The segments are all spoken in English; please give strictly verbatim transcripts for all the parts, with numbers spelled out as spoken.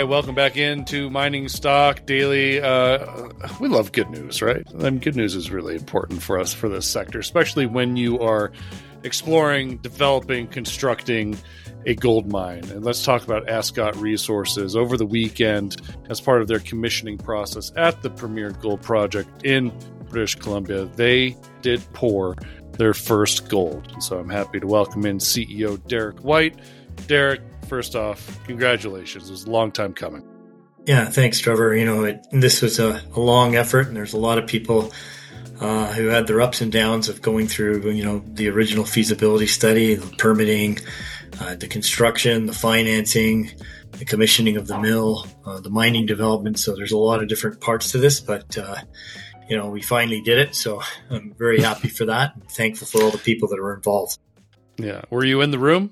welcome back into Mining Stock Daily. Uh, we love good news, right? I mean, good news is really important for us for this sector, especially when you are exploring, developing, constructing a gold mine. And let's talk about Ascot Resources. Over the weekend, as part of their commissioning process at the Premier Gold Project in British Columbia, they did pour their first gold. And so I'm happy to welcome in C E O Derek White. Derek, first off, congratulations. It was a long time coming. Yeah, thanks, Trevor. You know, it, this was a, a long effort, and there's a lot of people uh, who had their ups and downs of going through, you know, the original feasibility study, the permitting, uh, the construction, the financing, the commissioning of the mill, uh, the mining development. So there's a lot of different parts to this, but, uh, you know, we finally did it. So I'm very happy for that and thankful for all the people that were involved. Yeah. Were you in the room?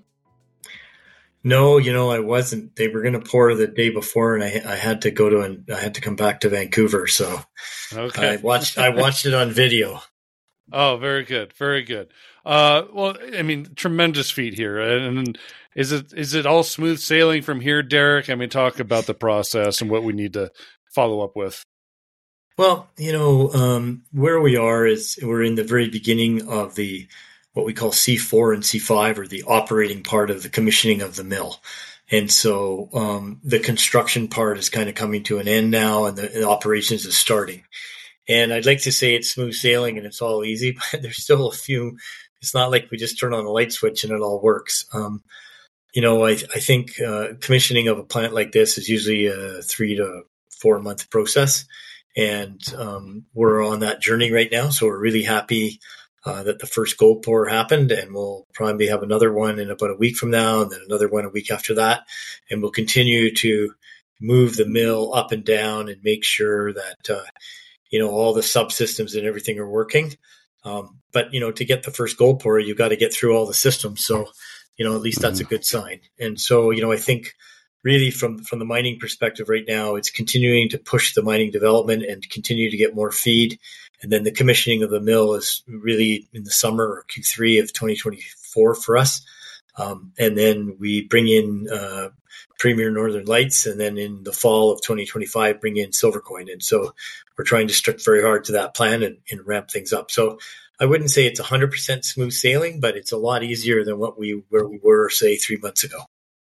No, you know, I wasn't. They were going to pour the day before, and I, I had to go to, and I had to come back to Vancouver. So, okay, I watched. I watched it on video. Oh, very good, very good. Uh, well, I mean, tremendous feat here. And is it is it all smooth sailing from here, Derek? I mean, talk about the process and what we need to follow up with. Well, you know, um, where we are is we're in the very beginning of the what we call C four and C five, or the operating part of the commissioning of the mill. And so um, the construction part is kind of coming to an end now, and the, the operations is starting. And I'd like to say it's smooth sailing and it's all easy, but there's still a few. It's not like we just turn on a light switch and it all works. Um, you know, I, I think uh, commissioning of a plant like this is usually a three to four month process. And um, we're on that journey right now. So we're really happy Uh, that the first gold pour happened, and we'll probably have another one in about a week from now, and then another one a week after that. And we'll continue to move the mill up and down and make sure that, uh, you know, all the subsystems and everything are working. Um, but, you know, to get the first gold pour, you've got to get through all the systems. So, you know, at least that's a good sign. And so, you know, I think really from, from the mining perspective right now, it's continuing to push the mining development and continue to get more feed. And then the commissioning of the mill is really in the summer or Q three of twenty twenty-four for us. Um, and then we bring in uh, Premier Northern Lights, and then in the fall of twenty twenty-five, bring in Silvercoin. And so we're trying to stick very hard to that plan and, and ramp things up. So I wouldn't say it's one hundred percent smooth sailing, but it's a lot easier than what we where we were, say, three months ago.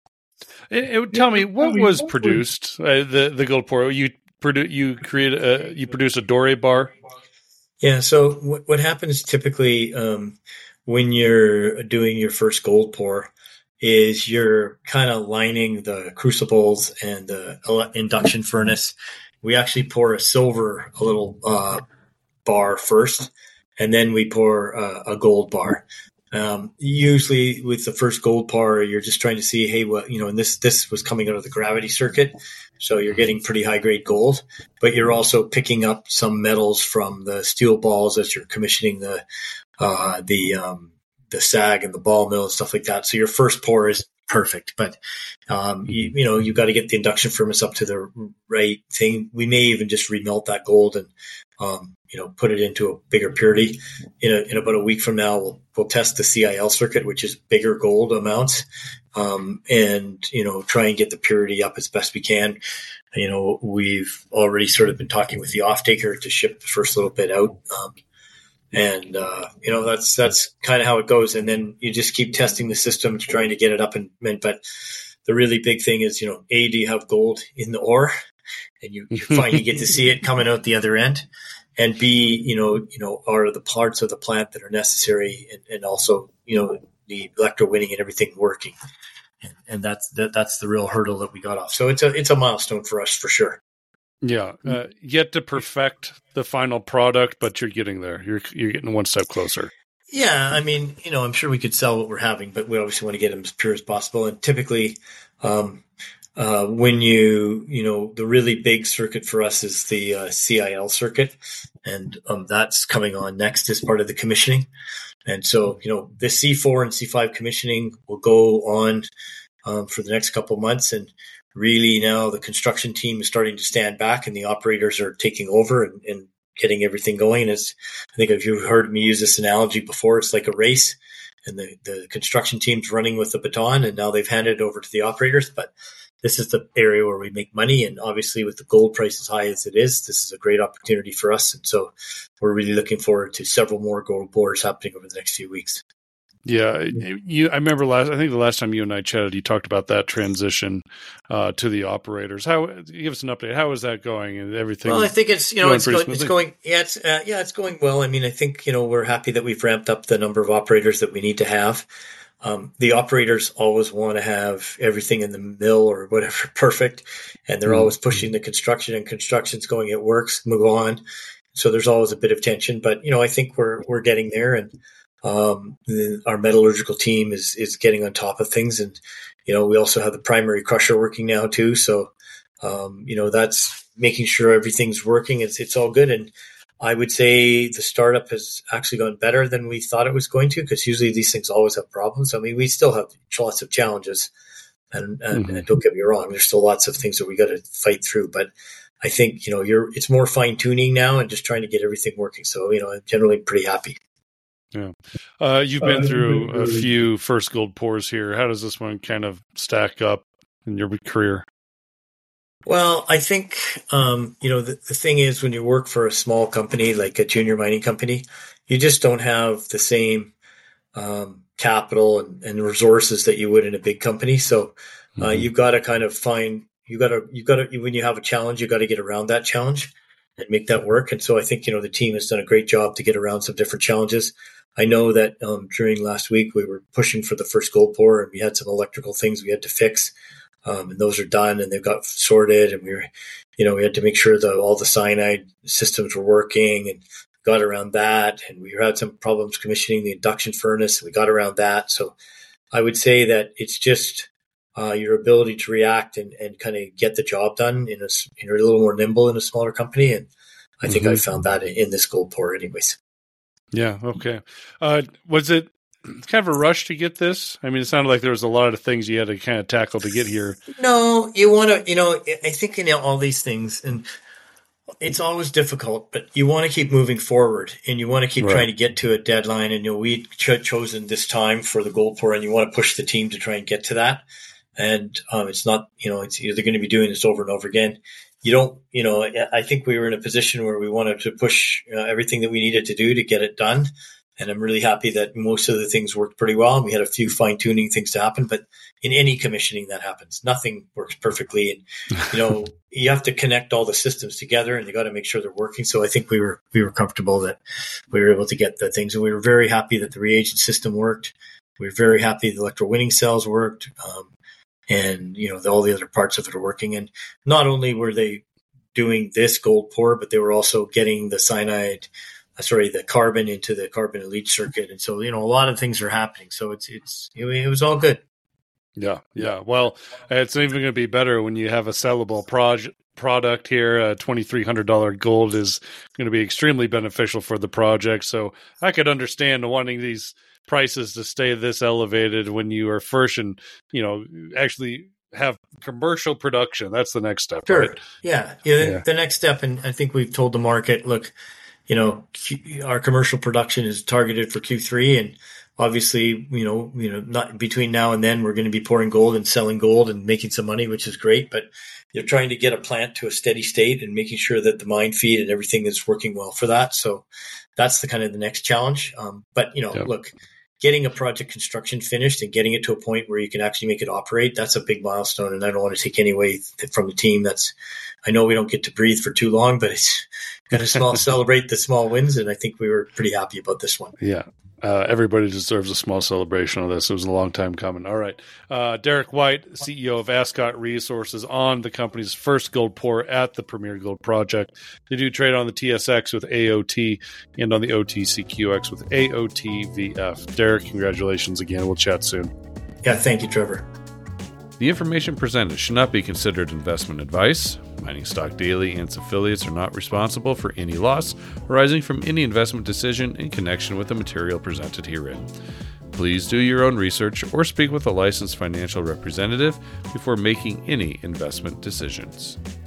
It, it, tell me, what was produced, uh, the, the gold pour? You, produ- you, create a, you produce a doré bar? Yeah. So what, what happens typically um, when you're doing your first gold pour is you're kind of lining the crucibles and the induction furnace. We actually pour a silver, a little uh, bar first, and then we pour uh, a gold bar. Um, usually with the first gold pour, you're just trying to see, hey, what, you know, and this, this was coming out of the gravity circuit. So you're getting pretty high grade gold, but you're also picking up some metals from the steel balls as you're commissioning the, uh, the, um, the sag and the ball mill and stuff like that. So your first pour is perfect, but, um, you, you know, you've got to get the induction furnace up to the right thing. We may even just remelt that gold and, um, you know, put it into a bigger purity. In, a, in about a week from now, we'll, we'll test the C I L circuit, which is bigger gold amounts, um, and, you know, try and get the purity up as best we can. You know, we've already sort of been talking with the off-taker to ship the first little bit out. Um, and, uh, you know, that's, that's kind of how it goes. And then you just keep testing the system, trying to get it up and, and but the really big thing is, you know, A, do you have gold in the ore? And you, you finally get to see it coming out the other end. And B, you know, you know, are the parts of the plant that are necessary, and, and also, you know, the electrowinning and everything working. And, and that's that, that's the real hurdle that we got off. So it's a it's a milestone for us for sure. Yeah, uh, yet to perfect the final product, but you're getting there. You're you're getting one step closer. Yeah, I mean, you know, I'm sure we could sell what we're having, but we obviously want to get them as pure as possible. And typically, um, uh, when you, you know, the really big circuit for us is the uh, C I L circuit, and um, that's coming on next as part of the commissioning. And so, you know, the C four and C five commissioning will go on um, for the next couple of months. And really now the construction team is starting to stand back and the operators are taking over and, and getting everything going. And it's, I think if you've heard me use this analogy before, it's like a race, and the, the construction team's running with the baton, and now they've handed it over to the operators. But, this is the area where we make money. And obviously with the gold price as high as it is, this is a great opportunity for us. And so we're really looking forward to several more gold pours happening over the next few weeks. Yeah, you. I remember last. I think the last time you and I chatted, you talked about that transition uh, to the operators. How? Give us an update. How is that going and everything? Well, I think it's you know it's, go, it's going. Yeah, it's uh, yeah, it's going well. I mean, I think you know we're happy that we've ramped up the number of operators that we need to have. Um, the operators always want to have everything in the mill or whatever perfect, and they're mm-hmm. always pushing the construction. And construction's going. It works. Move on. So there's always a bit of tension, but you know I think we're we're getting there and. Um, the, our metallurgical team is, is getting on top of things. And, you know, we also have the primary crusher working now too. So, um, you know, that's making sure everything's working. It's, it's all good. And I would say the startup has actually gone better than we thought it was going to, because usually these things always have problems. I mean, we still have lots of challenges and, and, mm-hmm. and don't get me wrong, there's still lots of things that we got to fight through, but I think, you know, you're, it's more fine tuning now and just trying to get everything working. So, you know, I'm generally pretty happy. Yeah. Uh, you've been through a few first gold pours here. How does this one kind of stack up in your career? Well, I think, um, you know, the, the thing is when you work for a small company, like a junior mining company, you just don't have the same um, capital and, and resources that you would in a big company. So uh, mm-hmm. you've got to kind of find, you got to, you got to, when you have a challenge, you got to get around that challenge and make that work. And so I think, you know, the team has done a great job to get around some different challenges. I know that um, during last week, we were pushing for the first gold pour and we had some electrical things we had to fix. Um, and those are done and they've got sorted. And we were, you know, we had to make sure that all the cyanide systems were working and got around that. And we had some problems commissioning the induction furnace. And we got around that. So I would say that it's just uh, your ability to react and, and kind of get the job done in a, you're a little more nimble in a smaller company. And I think mm-hmm. I found that in, in this gold pour anyways. Yeah. Okay. Uh, was it kind of a rush to get this? I mean, it sounded like there was a lot of things you had to kind of tackle to get here. No, you want to, you know, I think in all these things, and it's always difficult, but you want to keep moving forward and you want to keep right. trying to get to a deadline. And, you know, we ch- chosen this time for the gold pour and you want to push the team to try and get to that. And um, it's not, you know, it's either going to be doing this over and over again. You don't, you know, I think we were in a position where we wanted to push uh, everything that we needed to do to get it done. And I'm really happy that most of the things worked pretty well. And we had a few fine tuning things to happen, but in any commissioning that happens, nothing works perfectly. And, you know, you have to connect all the systems together and you got to make sure they're working. So I think we were, we were comfortable that we were able to get the things, and we were very happy that the reagent system worked. We were very happy the electrowinning cells worked. Um, And, you know, the, all the other parts of it are working. And not only were they doing this gold pour, but they were also getting the cyanide, uh, sorry, the carbon into the carbon leach circuit. And so, you know, a lot of things are happening. So it's, it's, it, it was all good. Yeah. Yeah. Well, it's even going to be better when you have a sellable project. Product here, uh, twenty-three hundred dollars gold is going to be extremely beneficial for the project. So I could understand wanting these prices to stay this elevated when you are first and, you know, actually have commercial production. That's the next step. Sure. Right? Yeah. yeah. The, yeah. the next step, and I think we've told the market, look, you know, Q, our commercial production is targeted for Q three, and obviously, you know, you know, not between now and then, we're going to be pouring gold and selling gold and making some money, which is great. But you're trying to get a plant to a steady state and making sure that the mine feed and everything is working well for that. So that's the kind of the next challenge. Um, but, you know, yep. look, getting a project construction finished and getting it to a point where you can actually make it operate, that's a big milestone. And I don't want to take any away from the team. That's, I know we don't get to breathe for too long, but it's got to small celebrate the small wins. And I think we were pretty happy about this one. Yeah. Uh, everybody deserves a small celebration of this. It was a long time coming. All right. Uh, Derek White, C E O of Ascot Resources, on the company's first gold pour at the Premier Gold Project. They do trade on the T S X with A O T and on the O T C Q X with A O T V F. Derek, congratulations again. We'll chat soon. Yeah, thank you, Trevor. The information presented should not be considered investment advice. Mining Stock Daily and its affiliates are not responsible for any loss arising from any investment decision in connection with the material presented herein. Please do your own research or speak with a licensed financial representative before making any investment decisions.